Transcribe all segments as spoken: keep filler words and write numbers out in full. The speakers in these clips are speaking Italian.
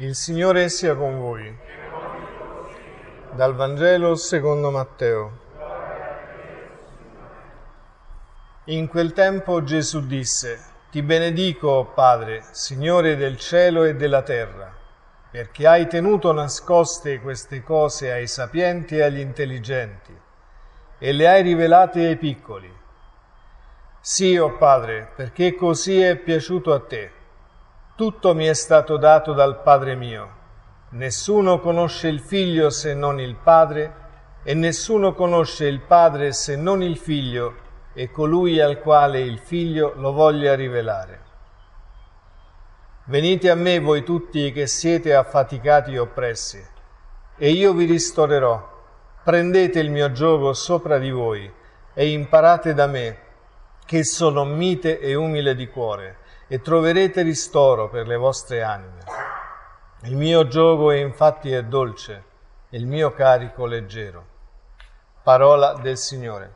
Il Signore sia con voi. Dal Vangelo secondo Matteo. In quel tempo Gesù disse: Ti benedico, Padre, Signore del cielo e della terra, perché hai tenuto nascoste queste cose ai sapienti e agli intelligenti, e le hai rivelate ai piccoli. Sì, o Padre, perché così è piaciuto a te. Tutto mi è stato dato dal Padre mio. Nessuno conosce il Figlio se non il Padre, e nessuno conosce il Padre se non il Figlio, e colui al quale il Figlio lo voglia rivelare. Venite a me voi tutti che siete affaticati e oppressi, e io vi ristorerò. Prendete il mio giogo sopra di voi, e imparate da me, che sono mite e umile di cuore, e troverete ristoro per le vostre anime. Il mio giogo infatti è dolce, e il mio carico leggero. Parola del Signore.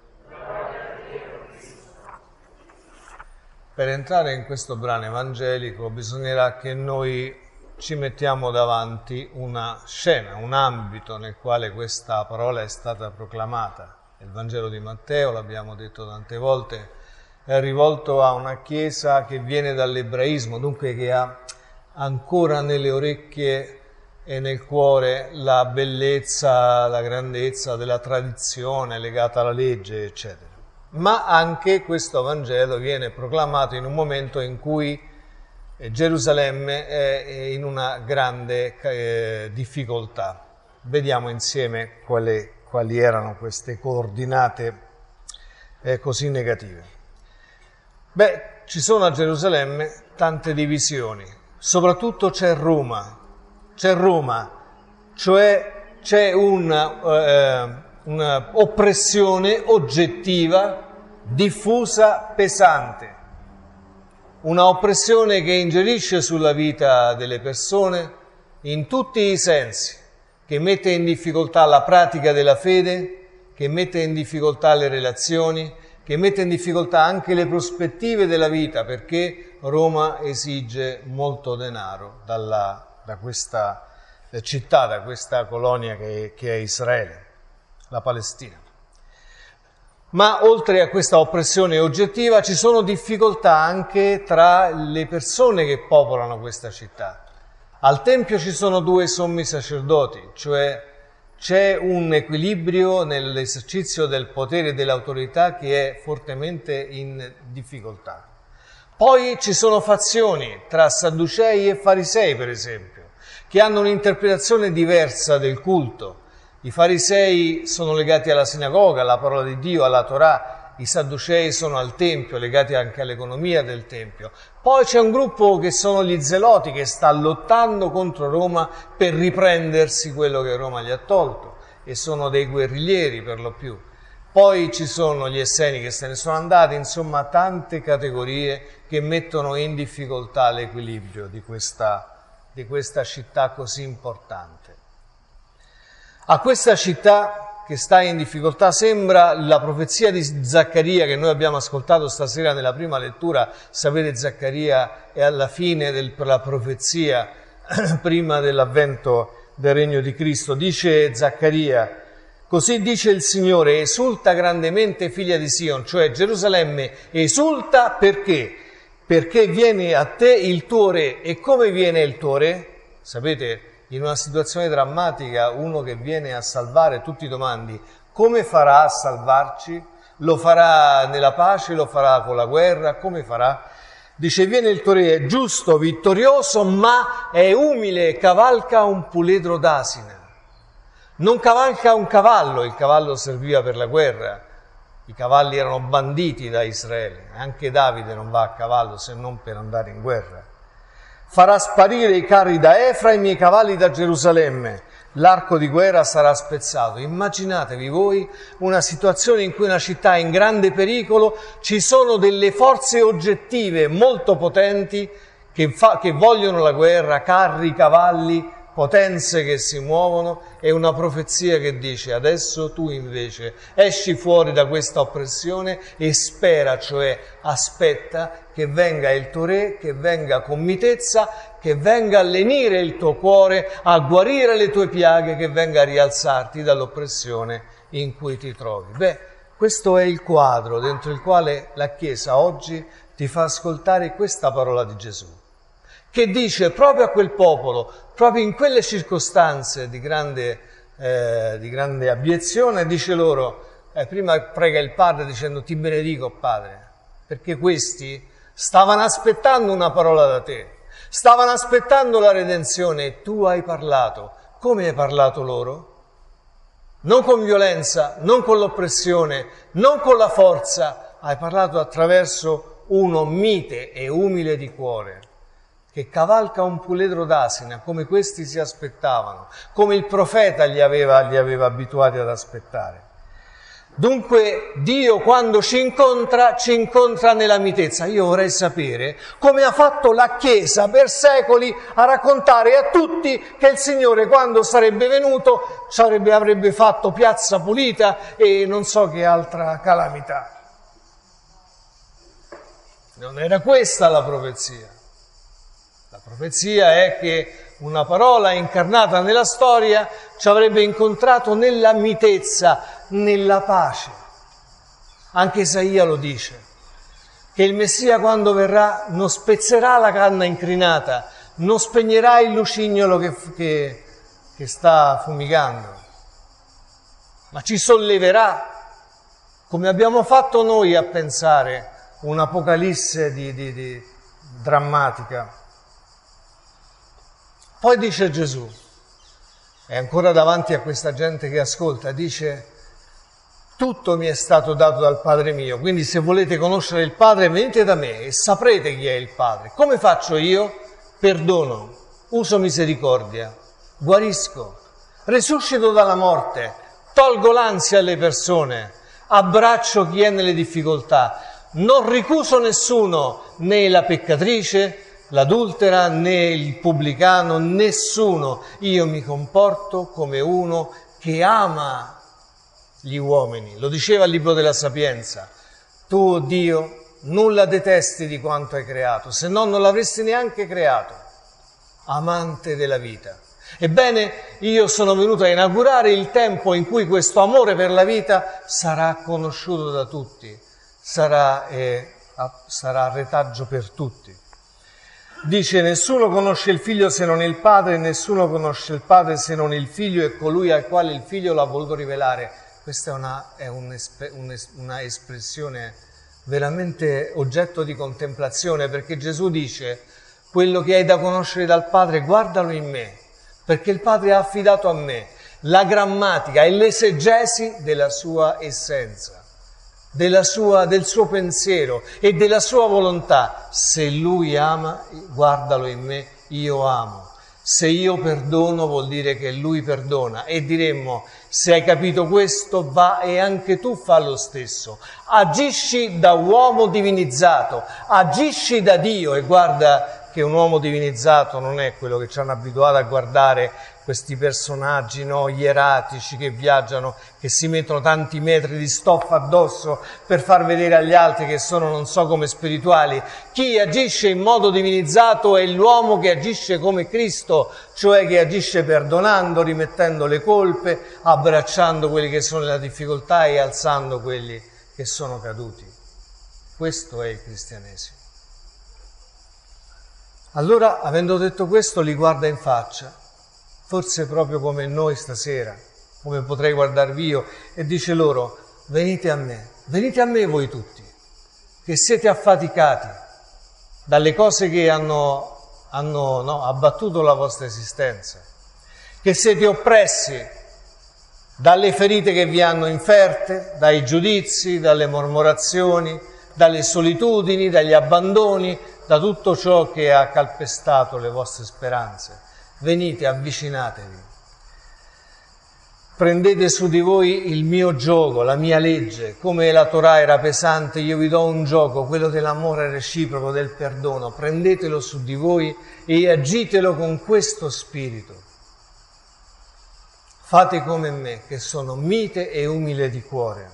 Per entrare in questo brano evangelico bisognerà che noi ci mettiamo davanti una scena, un ambito nel quale questa parola è stata proclamata. Il Vangelo di Matteo, l'abbiamo detto tante volte, è rivolto a una chiesa che viene dall'ebraismo, dunque che ha ancora nelle orecchie e nel cuore la bellezza, la grandezza della tradizione legata alla legge, eccetera. Ma anche questo Vangelo viene proclamato in un momento in cui Gerusalemme è in una grande eh, difficoltà. Vediamo insieme quali, quali erano queste coordinate eh, così negative. Beh, ci sono a Gerusalemme tante divisioni, soprattutto c'è Roma, c'è Roma, cioè c'è una, eh, una oppressione oggettiva, diffusa, pesante, una oppressione che ingerisce sulla vita delle persone in tutti i sensi, che mette in difficoltà la pratica della fede, che mette in difficoltà le relazioni, che mette in difficoltà anche le prospettive della vita, perché Roma esige molto denaro dalla, da questa città, da questa colonia che, che è Israele, la Palestina. Ma oltre a questa oppressione oggettiva ci sono difficoltà anche tra le persone che popolano questa città. Al Tempio ci sono due sommi sacerdoti, cioè c'è un equilibrio nell'esercizio del potere e dell'autorità che è fortemente in difficoltà. Poi ci sono fazioni tra Sadducei e Farisei, per esempio, che hanno un'interpretazione diversa del culto. I Farisei sono legati alla sinagoga, alla parola di Dio, alla Torah. I Sadducei sono al Tempio, legati anche all'economia del Tempio. Poi c'è un gruppo che sono gli Zeloti, che sta lottando contro Roma per riprendersi quello che Roma gli ha tolto, e sono dei guerriglieri per lo più. Poi ci sono gli Esseni che se ne sono andati, insomma tante categorie che mettono in difficoltà l'equilibrio di questa, di questa città così importante. A questa città che sta in difficoltà sembra la profezia di Zaccaria che noi abbiamo ascoltato stasera nella prima lettura. Sapete, Zaccaria è alla fine della profezia, prima dell'avvento del regno di Cristo. Dice Zaccaria: così dice il Signore, esulta grandemente figlia di Sion, cioè Gerusalemme esulta perché? Perché viene a te il tuo re. E come viene il tuo re? Sapete, in una situazione drammatica, uno che viene a salvare, tu ti domandi: come farà a salvarci? Lo farà nella pace, lo farà con la guerra, come farà? Dice: viene il tuo re, è giusto, vittorioso, ma è umile, cavalca un puledro d'asina. Non cavalca un cavallo, il cavallo serviva per la guerra, i cavalli erano banditi da Israele, anche Davide non va a cavallo se non per andare in guerra. Farà sparire i carri da Efraim e i cavalli da Gerusalemme, l'arco di guerra sarà spezzato. Immaginatevi voi una situazione in cui una città è in grande pericolo, ci sono delle forze oggettive molto potenti che, fa, che vogliono la guerra, carri, cavalli, potenze che si muovono e una profezia che dice: adesso tu invece esci fuori da questa oppressione e spera, cioè aspetta che venga il tuo re, che venga con mitezza, che venga a lenire il tuo cuore, a guarire le tue piaghe, che venga a rialzarti dall'oppressione in cui ti trovi. Beh, questo è il quadro dentro il quale la Chiesa oggi ti fa ascoltare questa parola di Gesù, che dice proprio a quel popolo, proprio in quelle circostanze di grande, eh, di grande abiezione, dice loro, eh, prima prega il Padre dicendo: ti benedico Padre, perché questi stavano aspettando una parola da te, stavano aspettando la redenzione e tu hai parlato. Come hai parlato loro? Non con violenza, non con l'oppressione, non con la forza, hai parlato attraverso uno mite e umile di cuore, che cavalca un puledro d'asina, come questi si aspettavano, come il profeta li aveva, li aveva abituati ad aspettare. Dunque Dio, quando ci incontra, ci incontra nella mitezza. Io vorrei sapere come ha fatto la Chiesa per secoli a raccontare a tutti che il Signore, quando sarebbe venuto, sarebbe, avrebbe fatto piazza pulita e non so che altra calamità. Non era questa la profezia. La profezia è che una parola incarnata nella storia ci avrebbe incontrato nella mitezza, nella pace. Anche Isaia lo dice, che il Messia quando verrà non spezzerà la canna incrinata, non spegnerà il lucignolo che, che, che sta fumigando, ma ci solleverà, come abbiamo fatto noi a pensare un'apocalisse di, di, di drammatica. Poi dice Gesù, è ancora davanti a questa gente che ascolta, dice: tutto mi è stato dato dal Padre mio, quindi se volete conoscere il Padre venite da me e saprete chi è il Padre. Come faccio io? Perdono, uso misericordia, guarisco, risuscito dalla morte, tolgo l'ansia alle persone, abbraccio chi è nelle difficoltà, non ricuso nessuno, né la peccatrice, l'adultera, né il pubblicano, nessuno. Io mi comporto come uno che ama gli uomini. Lo diceva il libro della Sapienza. Tu, Dio, nulla detesti di quanto hai creato, se no non l'avresti neanche creato. Amante della vita. Ebbene, io sono venuto a inaugurare il tempo in cui questo amore per la vita sarà conosciuto da tutti, sarà, eh, sarà retaggio per tutti. Dice: nessuno conosce il figlio se non il padre, nessuno conosce il padre se non il figlio e colui al quale il figlio l'ha voluto rivelare. Questa è una, è un'esp- una espressione veramente oggetto di contemplazione, perché Gesù dice: quello che hai da conoscere dal Padre, guardalo in me, perché il Padre ha affidato a me la grammatica e l'esegesi della sua essenza, della sua, del suo pensiero e della sua volontà. Se Lui ama, guardalo in me, io amo. Se io perdono vuol dire che Lui perdona. E diremmo: se hai capito questo, va e anche tu fa lo stesso. Agisci da uomo divinizzato, agisci da Dio. E guarda che un uomo divinizzato non è quello che ci hanno abituato a guardare, questi personaggi, no, ieratici che viaggiano, che si mettono tanti metri di stoffa addosso per far vedere agli altri che sono non so come spirituali. Chi agisce in modo divinizzato è l'uomo che agisce come Cristo, cioè che agisce perdonando, rimettendo le colpe, abbracciando quelli che sono nella difficoltà e alzando quelli che sono caduti. Questo è il cristianesimo. Allora, avendo detto questo, li guarda in faccia, forse proprio come noi stasera, come potrei guardarvi io, e dice loro: venite a me, venite a me voi tutti, che siete affaticati dalle cose che hanno, hanno no, abbattuto la vostra esistenza, che siete oppressi dalle ferite che vi hanno inferte, dai giudizi, dalle mormorazioni, dalle solitudini, dagli abbandoni, da tutto ciò che ha calpestato le vostre speranze. Venite, avvicinatevi, prendete su di voi il mio giogo, la mia legge. Come la Torah era pesante, io vi do un giogo, quello dell'amore reciproco, del perdono. Prendetelo su di voi e agitelo con questo spirito. fate come me, che sono mite e umile di cuore.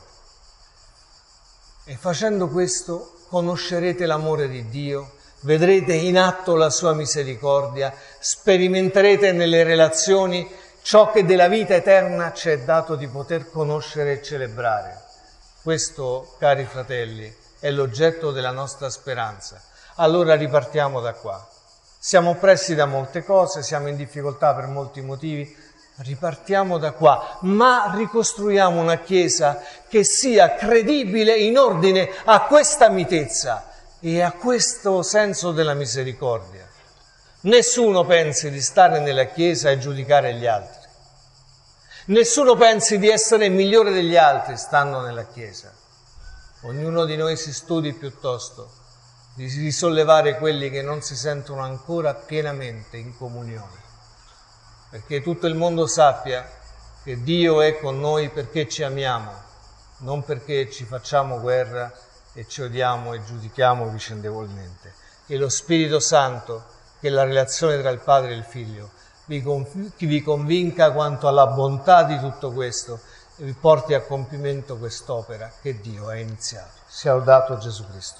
E facendo questo conoscerete l'amore di Dio, vedrete in atto la sua misericordia, sperimenterete nelle relazioni ciò che della vita eterna ci è dato di poter conoscere e celebrare. Questo, cari fratelli, è l'oggetto della nostra speranza. Allora ripartiamo da qua. Siamo oppressi da molte cose, siamo in difficoltà per molti motivi. Ripartiamo da qua, ma ricostruiamo una Chiesa che sia credibile in ordine a questa mitezza e a questo senso della misericordia. Nessuno pensi di stare nella Chiesa e giudicare gli altri. Nessuno pensi di essere migliore degli altri stando nella Chiesa. Ognuno di noi si studi piuttosto di risollevare quelli che non si sentono ancora pienamente in comunione, perché tutto il mondo sappia che Dio è con noi perché ci amiamo, non perché ci facciamo guerra e ci odiamo e giudichiamo vicendevolmente. E lo Spirito Santo, che è la relazione tra il Padre e il Figlio, vi, conv- vi convinca quanto alla bontà di tutto questo e vi porti a compimento quest'opera che Dio ha iniziato. Sia lodato Gesù Cristo.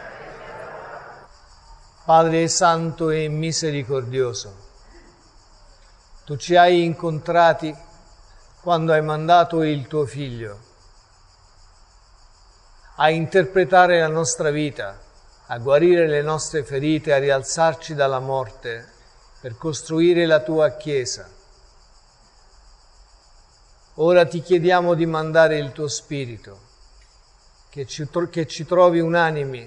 Padre Santo e misericordioso, Tu ci hai incontrati quando hai mandato il Tuo Figlio a interpretare la nostra vita, a guarire le nostre ferite, a rialzarci dalla morte per costruire la Tua Chiesa. Ora Ti chiediamo di mandare il Tuo Spirito, che ci, che ci trovi unanimi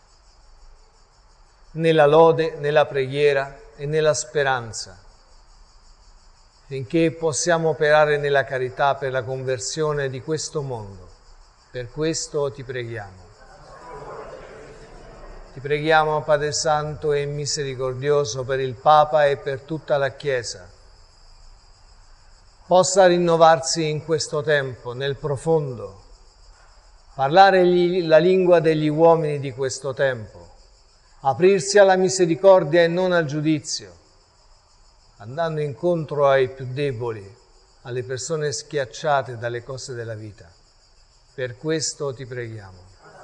nella lode, nella preghiera e nella speranza, finché possiamo operare nella carità per la conversione di questo mondo. Per questo Ti preghiamo. Ti preghiamo, Padre Santo e misericordioso, per il Papa e per tutta la Chiesa. Possa rinnovarsi in questo tempo, nel profondo, parlare gli, la lingua degli uomini di questo tempo, aprirsi alla misericordia e non al giudizio, andando incontro ai più deboli, alle persone schiacciate dalle cose della vita. Per questo Ti preghiamo.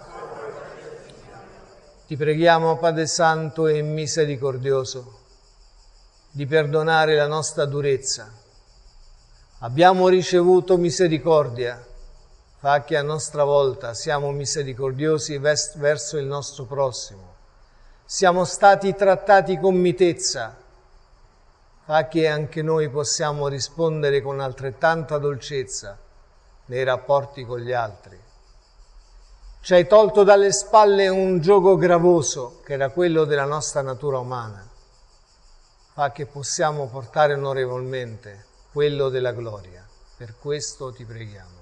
Ti preghiamo, Padre Santo e misericordioso, di perdonare la nostra durezza. Abbiamo ricevuto misericordia, fa che a nostra volta siamo misericordiosi verso il nostro prossimo. Siamo stati trattati con mitezza, fa che anche noi possiamo rispondere con altrettanta dolcezza nei rapporti con gli altri. Ci hai tolto dalle spalle un giogo gravoso che era quello della nostra natura umana, fa che possiamo portare onorevolmente quello della gloria. Per questo Ti preghiamo.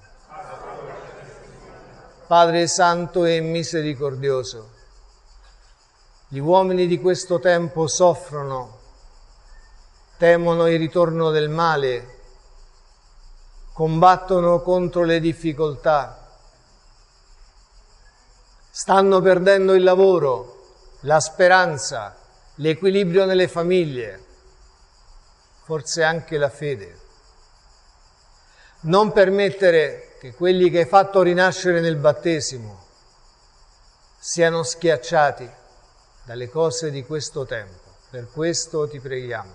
Padre Santo e misericordioso, gli uomini di questo tempo soffrono, temono il ritorno del male, combattono contro le difficoltà, stanno perdendo il lavoro, la speranza, l'equilibrio nelle famiglie, forse anche la fede. Non permettere che quelli che hai fatto rinascere nel battesimo siano schiacciati dalle cose di questo tempo. Per questo Ti preghiamo.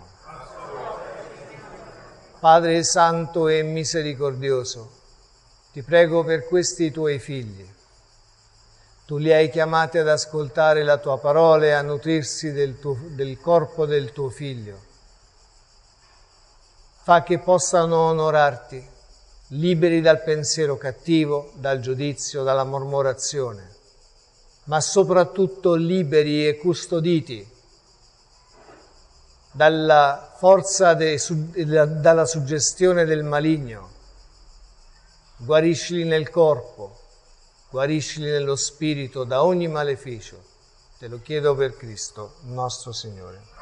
Padre Santo e misericordioso, Ti prego per questi Tuoi figli. Tu li hai chiamati ad ascoltare la Tua parola e a nutrirsi del, tuo, del corpo del Tuo Figlio. Fa che possano onorarti, liberi dal pensiero cattivo, dal giudizio, dalla mormorazione, ma soprattutto liberi e custoditi dalla forza, de, dalla suggestione del maligno. Guariscili nel corpo, guariscili nello spirito da ogni maleficio. Te lo chiedo per Cristo, nostro Signore.